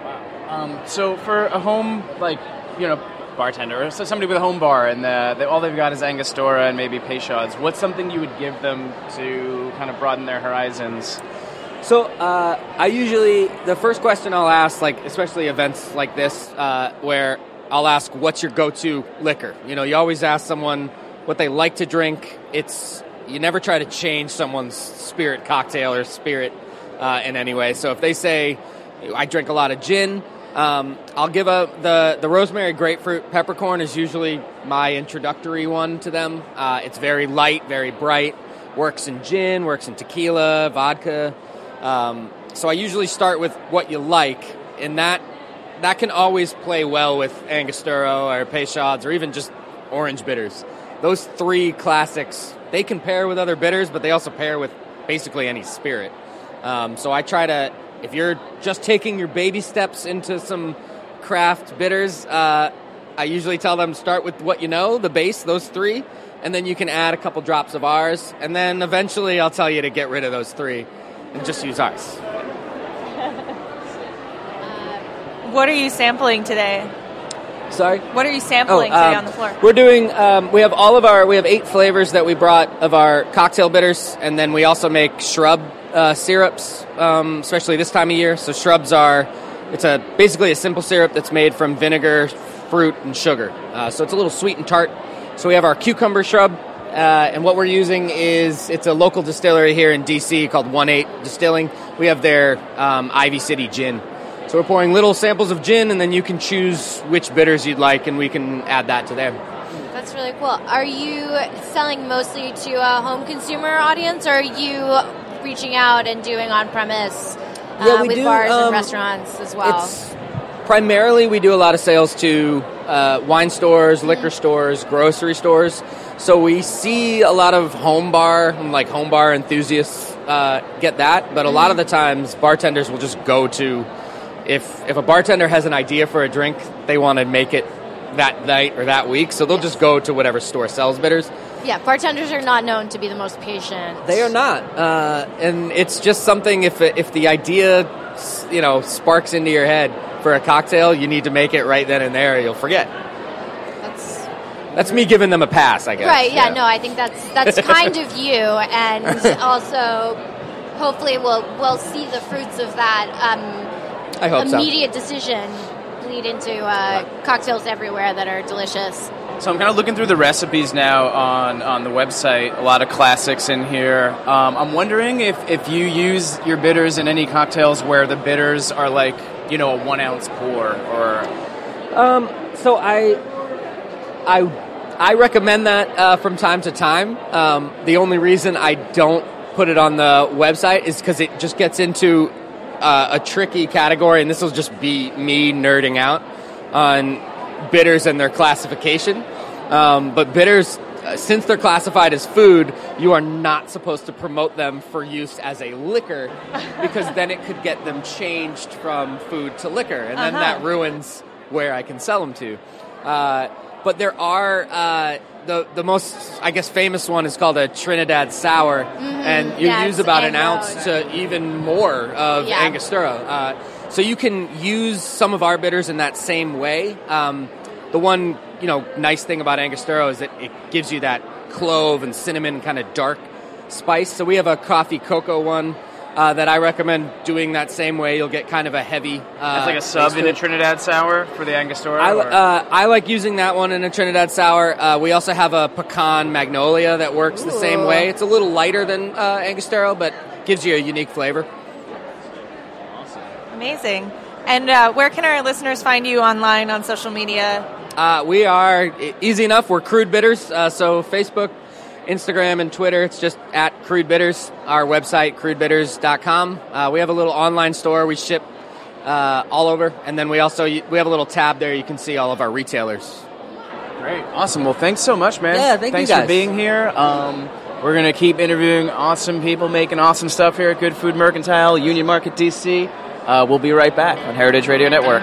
Um, so for a home, like, you know, bartender, or so somebody with a home bar, and uh, they, all they've got is Angostura and maybe Peychaud's, what's something you would give them to kind of broaden their horizons? So uh, I usually, the first question I'll ask, like especially events like this, uh, where I'll ask, what's your go-to liquor? You know, you always ask someone what they like to drink. It's You never try to change someone's spirit cocktail or spirit uh, in any way. So if they say, I drink a lot of gin, um, I'll give a, the, the rosemary grapefruit peppercorn is usually my introductory one to them. Uh, it's very light, very bright, works in gin, works in tequila, vodka. Um, so I usually start with what you like, and that that can always play well with Angostura or Peychaud's or even just orange bitters. Those three classics, they can pair with other bitters, but they also pair with basically any spirit. Um, so I try to, if you're just taking your baby steps into some craft bitters, uh, I usually tell them start with what you know, the base, those three, and then you can add a couple drops of ours, and then eventually I'll tell you to get rid of those three and just use ours. What are you sampling today? Sorry? What are you sampling Oh, today um, on the floor? We're doing, um, we have all of our, we have eight flavors that we brought of our cocktail bitters, and then we also make shrub uh, syrups, um, especially this time of year. So shrubs are, it's a basically a simple syrup that's made from vinegar, fruit, and sugar. Uh, so it's a little sweet and tart. So we have our cucumber shrub, uh, and what we're using is, it's a local distillery here in D C called one eight Distilling. We have their um, Ivy City gin. So we're pouring little samples of gin, and then you can choose which bitters you'd like, and we can add that to them. That's really cool. Are you selling mostly to a home consumer audience, or are you reaching out and doing on-premise uh, Yeah, we with do, bars um, and restaurants as well? It's primarily, we do a lot of sales to uh, wine stores, liquor stores, grocery stores. So we see a lot of home bar, like home bar enthusiasts uh, get that, but a lot of the times bartenders will just go to, if if a bartender has an idea for a drink, they want to make it that night or that week, so they'll Yes. just go to whatever store sells bitters. Yeah, bartenders are not known to be the most patient. They are not, uh, and it's just something. If if the idea, you know, sparks into your head for a cocktail, you need to make it right then and there. Or you'll forget. That's That's me giving them a pass, I guess. right. Yeah, no, I think that's that's kind of you, and also hopefully we'll we'll see the fruits of that um, I hope so. immediate decision lead into uh, cocktails everywhere that are delicious. So I'm kind of looking through the recipes now on, on the website. A lot of classics in here. Um, I'm wondering if, if you use your bitters in any cocktails where the bitters are like, you know, a one ounce pour or. Um, so I, I, I recommend that uh, from time to time. Um, the only reason I don't put it on the website is because it just gets into uh, a tricky category, and this will just be me nerding out on bitters and their classification. Um, but bitters, uh, since they're classified as food, you are not supposed to promote them for use as a liquor, because then it could get them changed from food to liquor, and then Uh-huh. that ruins where I can sell them to. Uh, but there are, uh, the the most, I guess, famous one is called a Trinidad Sour, and you Yeah, use it's about an Anglo. ounce to even more of Yeah. Angostura. Uh, so you can use some of our bitters in that same way. Um, the one, you know, nice thing about Angostura is that it gives you that clove and cinnamon kind of dark spice. So we have a coffee cocoa one uh, that I recommend doing that same way. You'll get kind of a heavy. Uh, It's like a sub taste in to a it. Trinidad Sour for the Angostura? I, or- uh, I like using that one in a Trinidad Sour. Uh, we also have a pecan magnolia that works the same Ooh. way. It's a little lighter than uh, Angostura, but gives you a unique flavor. Amazing. And uh, where can our listeners find you online on social media? Uh, we are e- easy enough. We're Crude Bitters. Uh, so Facebook, Instagram, and Twitter, it's just at Crude Bitters. Our website, crude bitters dot com. Uh, we have a little online store. We ship uh, all over. And then we also we have a little tab there. You can see all of our retailers. Great. Awesome. Well, thanks so much, man. Yeah, thank you Thanks guys. for being here. Um, we're going to keep interviewing awesome people making awesome stuff here at Good Food Mercantile, Union Market, D C. Uh, we'll be right back on Heritage Radio Network.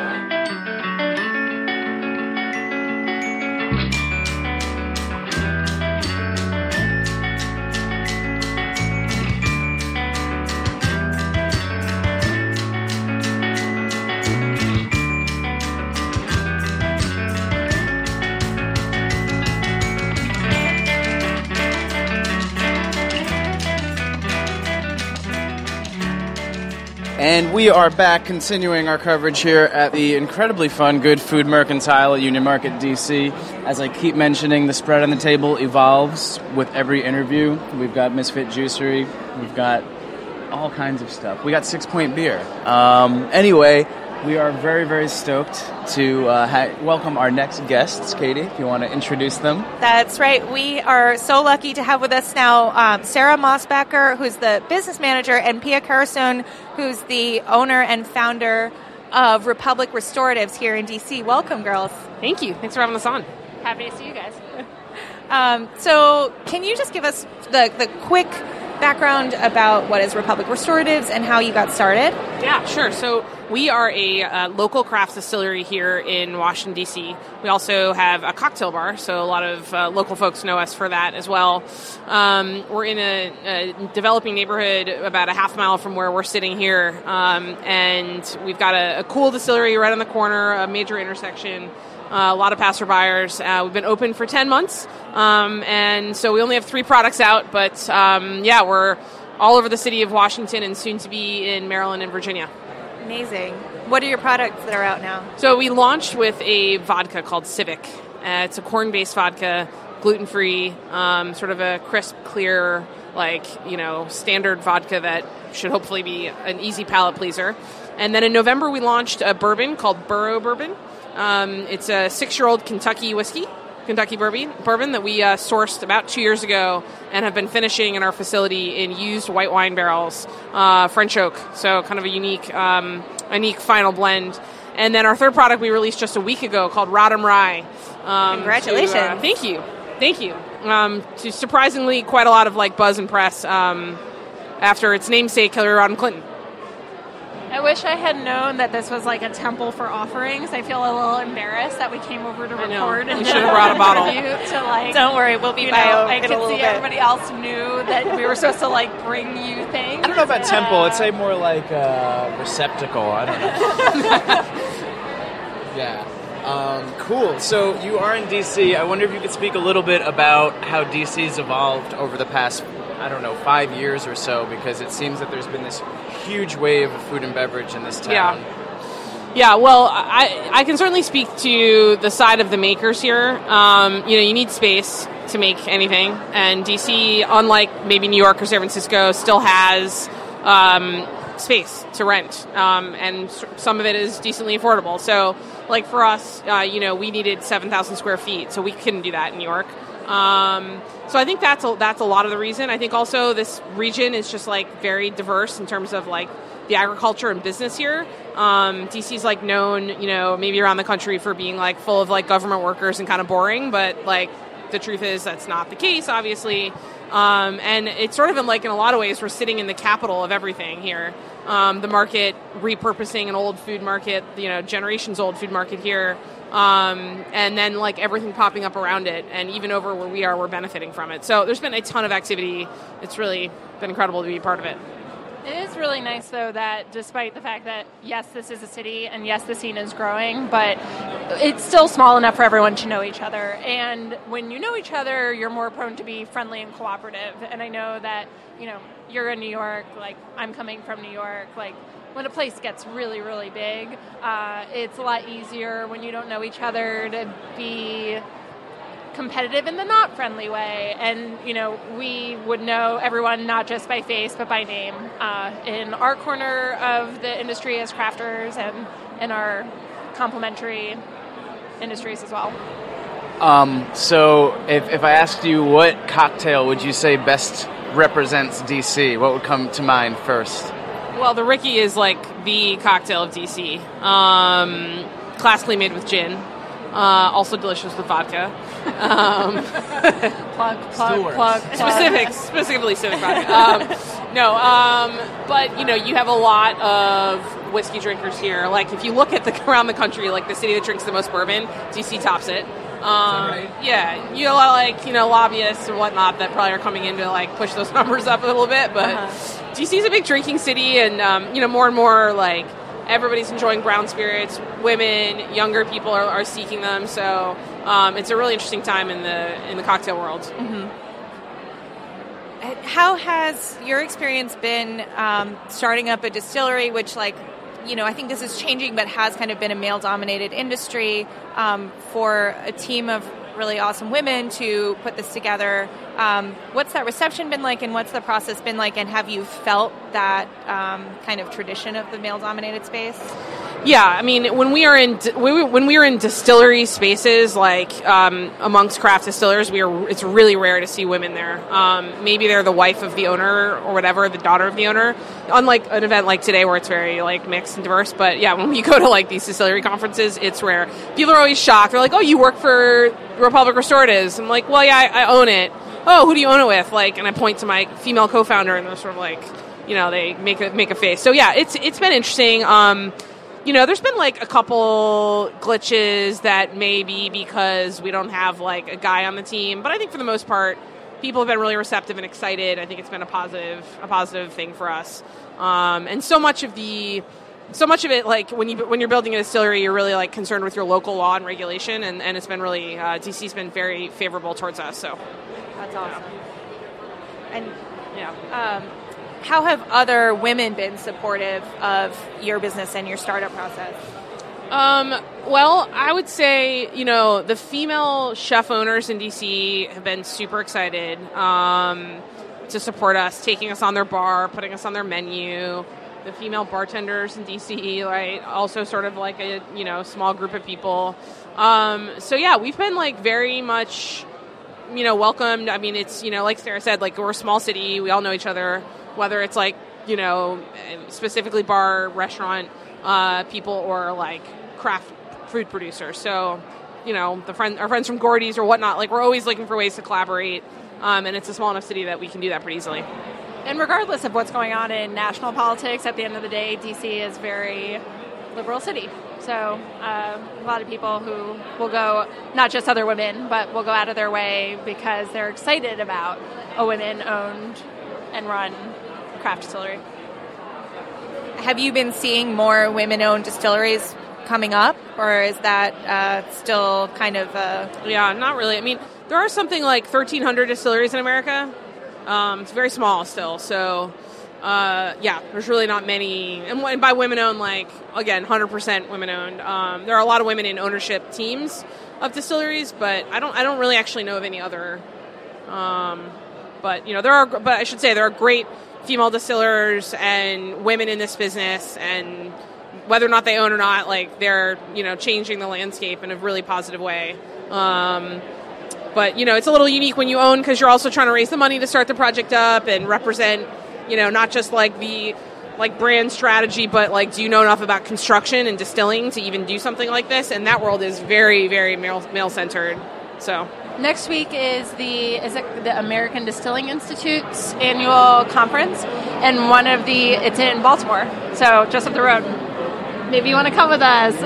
And we are back continuing our coverage here at the incredibly fun Good Food Mercantile at Union Market, D C. As I keep mentioning, the spread on the table evolves with every interview. We've got Misfit Juicery. We've got all kinds of stuff. We got Six Point Beer. Um, anyway, we are very, very stoked to uh, ha- welcome our next guests. Katie, if you want to introduce them. That's right. We are so lucky to have with us now um, Sarah Mossbacher, who's the business manager, and Pia Carstone, who's the owner and founder of Republic Restoratives here in D C. Welcome, girls. Thank you. Thanks for having us on. Happy to see you guys. Um, so can you just give us the, the quick background about what is Republic Restoratives and how you got started? Yeah, sure. So we are a uh, local craft distillery here in Washington, D C. We also have a cocktail bar, so a lot of uh, local folks know us for that as well. Um, we're in a, a developing neighborhood about a half mile from where we're sitting here, um, and we've got a, a cool distillery right on the corner, a major intersection. Uh, a lot of passerbyers. Uh, we've been open for ten months, um, and so we only have three products out, but um, yeah, we're all over the city of Washington and soon to be in Maryland and Virginia. Amazing. What are your products that are out now? So we launched with a vodka called Civic. Uh, it's a corn-based vodka, gluten-free, um, sort of a crisp, clear, like, you know, standard vodka that should hopefully be an easy palate pleaser. And then in November we launched a bourbon called Burro Bourbon. Um, it's a six-year-old Kentucky whiskey, Kentucky bourbon, bourbon that we uh, sourced about two years ago and have been finishing in our facility in used white wine barrels, uh, French oak. So kind of a unique, um, unique final blend. And then our third product we released just a week ago called Rodham Rye. Um, Congratulations! to, uh, thank you, thank you. Um, to surprisingly quite a lot of like buzz and press. Um, after its namesake, Hillary Rodham Clinton. I wish I had known that this was like a temple for offerings. I feel a little embarrassed that we came over to record. We should have brought a bottle. To like, Don't worry, we'll be you by know, in I a could little see bit. everybody else knew that we were supposed to like bring you things. I don't know about temple. I'd say more like a receptacle. I don't know. Yeah. Um, cool. So you are in D C. I wonder if you could speak a little bit about how D C's evolved over the past, I don't know, five years or so, because it seems that there's been this huge wave of food and beverage in this town. Yeah. Yeah, well, I, I can certainly speak to the side of the makers here. Um, you know, you need space to make anything, and D C, unlike maybe New York or San Francisco, still has um, space to rent, um, and some of it is decently affordable. So, like for us, uh, you know, we needed seven thousand square feet, so we couldn't do that in New York. Um, so I think that's a, that's a lot of the reason. I think also this region is just like very diverse in terms of like the agriculture and business here. Um, D C's like known, you know, maybe around the country for being like full of like government workers and kind of boring, but like the truth is that's not the case, obviously. Um, and it's sort of in like in a lot of ways we're sitting in the capital of everything here. Um, the market repurposing an old food market, you know, generations old food market here. Um, and then like everything popping up around it, and even over where we are, we're benefiting from it. So there's been a ton of activity. It's really been incredible to be part of it. It is really nice, though, that despite the fact that, yes, this is a city, and yes, the scene is growing, but it's still small enough for everyone to know each other. And when you know each other, you're more prone to be friendly and cooperative. And I know that, you know, you're in New York, like, I'm coming from New York, like, when a place gets really, really big, uh, it's a lot easier when you don't know each other to be competitive in the not friendly way. And, you know, we would know everyone not just by face but by name uh, in our corner of the industry as crafters and in our complementary industries as well. Um, so if, if I asked you what cocktail would you say best represents D C, what would come to mind first? Well, the Ricky is like the cocktail of D C. Um, classically made with gin. Uh, also delicious with vodka. Um, plug, plug, plug. Specific, specifically civic vodka. Um, no, um, but, you know, you have a lot of whiskey drinkers here. Like, if you look at the around the country, like, the city that drinks the most bourbon, D C tops it. Um, right? Yeah, you have a lot of, like, you know, lobbyists and whatnot that probably are coming in to, like, push those numbers up a little bit. But uh-huh. D C's a big drinking city, and, um, you know, more and more, like, everybody's enjoying brown spirits. Women, younger people are, are seeking them. So um, it's a really interesting time in the in the cocktail world. Mm-hmm. How has your experience been um, starting up a distillery, which, like, you know, I think this is changing, but has kind of been a male-dominated industry, um, for a team of really awesome women to put this together? Um, what's that reception been like, and what's the process been like, and have you felt that um, kind of tradition of the male-dominated space? Yeah, I mean, when we are in when we are in distillery spaces, like um, amongst craft distillers, we are. It's really rare to see women there. Um, maybe they're the wife of the owner or whatever, the daughter of the owner. Unlike an event like today, where it's very like mixed and diverse. But yeah, when we go to like these distillery conferences, it's rare. People are always shocked. They're like, "Oh, you work for Republic Restoratives?" I'm like, "Well, yeah, I, I own it." "Oh, who do you own it with?" Like, and I point to my female co-founder, and they're sort of like, you know, they make a make a face. So yeah, it's it's been interesting. Um, You know, there's been, like, a couple glitches that may be because we don't have, like, a guy on the team. But I think for the most part, people have been really receptive and excited. I think it's been a positive a positive thing for us. Um, and so much of the... So much of it, like, when, you, when you're building a distillery, you're really, like, concerned with your local law and regulation. And, and it's been really... Uh, D C's been very favorable towards us, so... That's awesome. And, yeah... Um, how have other women been supportive of your business and your startup process? Um, well, I would say, you know, the female chef owners in D C have been super excited um, to support us, taking us on their bar, putting us on their menu. The female bartenders in D C, right, also sort of like a, you know, small group of people. Um, so, yeah, we've been, like, very much, you know, welcomed. I mean, it's, you know, like Sarah said, like, we're a small city. We all know each other. Whether it's like, you know, specifically bar, restaurant uh, people or like craft food producers. So, you know, the friend, our friends from Gordy's or whatnot, like we're always looking for ways to collaborate. Um, and it's a small enough city that we can do that pretty easily. And regardless of what's going on in national politics, at the end of the day, D C is a very liberal city. So uh, a lot of people who will go, not just other women, but will go out of their way because they're excited about a women-owned and run craft distillery. Have you been seeing more women-owned distilleries coming up, or is that uh, still kind of... Uh... Yeah, not really. I mean, there are something like thirteen hundred distilleries in America. Um, it's very small still, so uh, yeah, there's really not many. And, and by women-owned, like, again, one hundred percent women-owned. Um, there are a lot of women in ownership teams of distilleries, but I don't I don't really actually know of any other. Um, but, you know, there are, but I should say there are great female distillers and women in this business, and whether or not they own or not, like, they're, you know, changing the landscape in a really positive way. Um, But, you know, it's a little unique when you own because you're also trying to raise the money to start the project up and represent, you know, not just like the like brand strategy, but like, do you know enough about construction and distilling to even do something like this? And that world is very, very male male centered. So next week is the is it the American Distilling Institute's annual conference, and one of the it's in Baltimore, so just up the road. Maybe you want to come with us.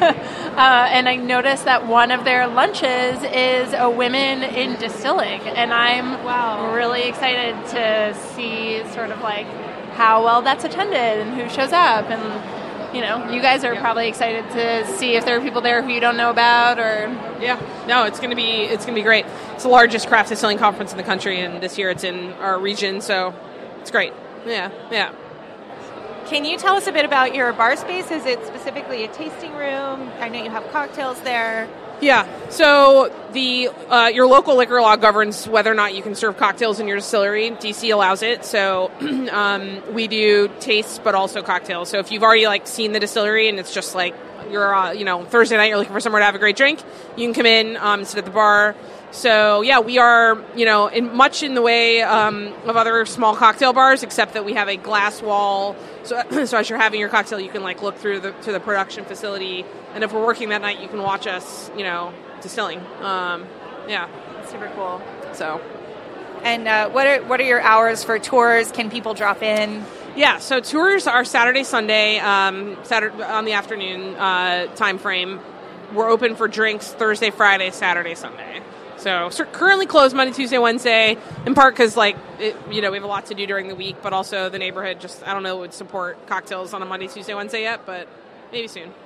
uh, and I noticed that one of their lunches is a women in distilling, and I'm wow. really excited to see sort of like how well that's attended and who shows up. And, you know, you guys are yeah. probably excited to see if there are people there who you don't know about, or... Yeah, no, it's going to be it's going to be great. It's the largest craft distilling conference in the country, and this year it's in our region, so it's great. Yeah, yeah. Can you tell us a bit about your bar space? Is it specifically a tasting room? I know you have cocktails there. Yeah. So the uh, your local liquor law governs whether or not you can serve cocktails in your distillery. D C allows it. So um, we do tastes, but also cocktails. So if you've already like seen the distillery and it's just like you're uh, you know Thursday night, you're looking for somewhere to have a great drink, you can come in, um, sit at the bar. So, yeah, we are, you know, in much in the way um, of other small cocktail bars, except that we have a glass wall. So, so as you're having your cocktail, you can, like, look through the to the production facility. And if we're working that night, you can watch us, you know, distilling. Um, yeah. Super cool. So. And uh, what are what are your hours for tours? Can people drop in? Yeah, so tours are Saturday, Sunday, um, Saturday on the afternoon uh, time frame. We're open for drinks Thursday, Friday, Saturday, Sunday. So, so currently closed Monday, Tuesday, Wednesday, in part because, like, it, you know, we have a lot to do during the week, but also the neighborhood just, I don't know, would support cocktails on a Monday, Tuesday, Wednesday yet, but maybe soon.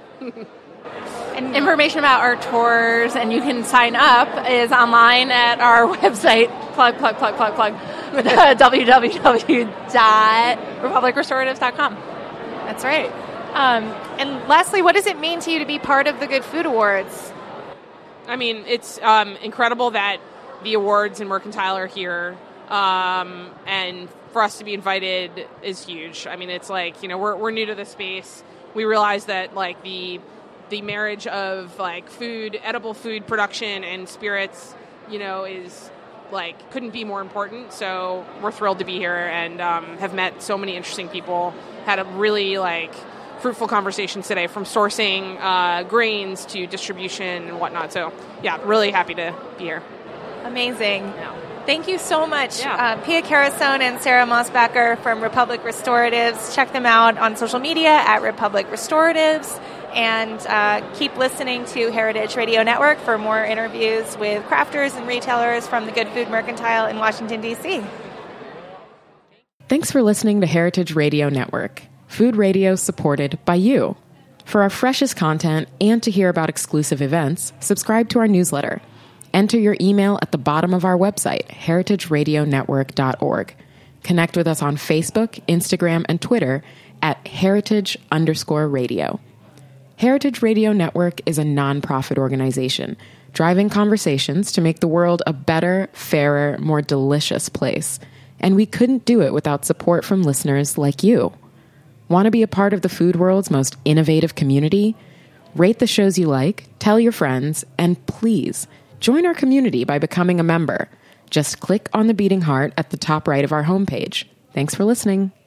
And information about our tours, and you can sign up, is online at our website, plug, plug, plug, plug, plug, uh, w w w dot republic restoratives dot com. That's right. Um, and lastly, what does it mean to you to be part of the Good Food Awards? I mean, it's um, incredible that the awards in Mercantile are here, um, and for us to be invited is huge. I mean, it's like, you know, we're we're new to the space. We realize that, like, the the marriage of, like, food, edible food production and spirits, you know, is, like, couldn't be more important. So we're thrilled to be here and um, have met so many interesting people, had a really, like, fruitful conversations today, from sourcing uh, grains to distribution and whatnot. So, yeah, really happy to be here. Amazing. Yeah. Thank you so much. Yeah. Uh, Pia Carasone and Sarah Mossbacher from Republic Restoratives. Check them out on social media at Republic Restoratives. And uh, keep listening to Heritage Radio Network for more interviews with crafters and retailers from the Good Food Mercantile in Washington, D C. Thanks for listening to Heritage Radio Network. Food radio supported by you. For our freshest content and to hear about exclusive events, subscribe to our newsletter. Enter your email at the bottom of our website, heritage radio network dot org. Connect with us on Facebook, Instagram, and Twitter at heritage underscore radio. Heritage Radio Network is a nonprofit organization driving conversations to make the world a better, fairer, more delicious place. And we couldn't do it without support from listeners like you. Want to be a part of the food world's most innovative community? Rate the shows you like, tell your friends, and please join our community by becoming a member. Just click on the beating heart at the top right of our homepage. Thanks for listening.